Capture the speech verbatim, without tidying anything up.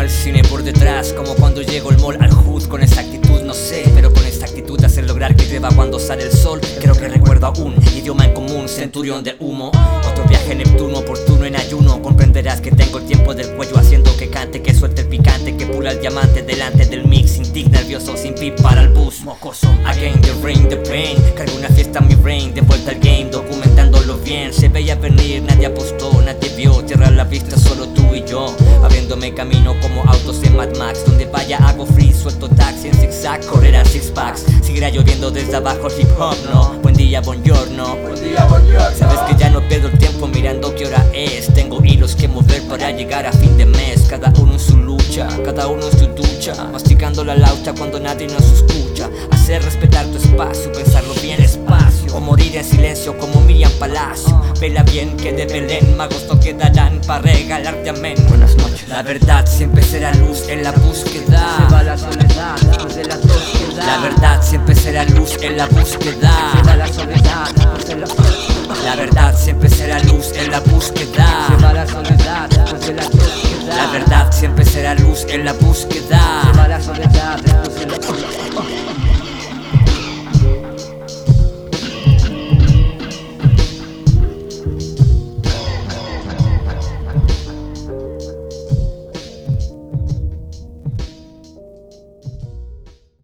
al cine por detrás, como cuando llego al mall al hood. Con esa actitud no sé, pero con esta actitud de hacer lograr que llueva cuando sale el sol. Creo que recuerdo aún, idioma en común, centurión de humo. Otro viaje Neptuno, oportuno en ayuno. Comprenderás que tengo el tiempo del cuello haciendo que cante, que suelte el picante, que pula el diamante delante del mix. Sin tic, nervioso, sin pip para el bus, mocoso. Again, the rain, the pain. Cargo una fiesta en mi brain, de vuelta al game, documentándolo bien. Se veía venir, nadie apostó, nadie vio. Cierra la vista, solo tú y yo, abriéndome camino como autos en Mad Max. Donde vaya hago free, suelto taxi en zigzag, correrán six packs. Seguirá lloviendo desde abajo hip hop, no. Buen día, buongiorno. Buen día, buongiorno. Sabes que ya no pierdo el tiempo mirando qué hora es. Tengo hilos que mover para llegar a fin de mes. Cada uno en su lucha, cada uno en su ducha, masticando la laucha cuando nadie nos escucha. Hacer respetar tu espacio, pensarlo bien despacio, o morir en silencio como Miriam Palacio. Vela bien que de Belén magos no quedarán para regalarte amén. Buenas noches. La verdad siempre será luz en la búsqueda. Se va la soledad después de la sociedad. La verdad siempre será luz en la búsqueda. Se va la soledad después de la La verdad siempre será luz en la búsqueda. Se va la soledad después de la sociedad. La verdad siempre será luz en la búsqueda. Se va la soledad después de la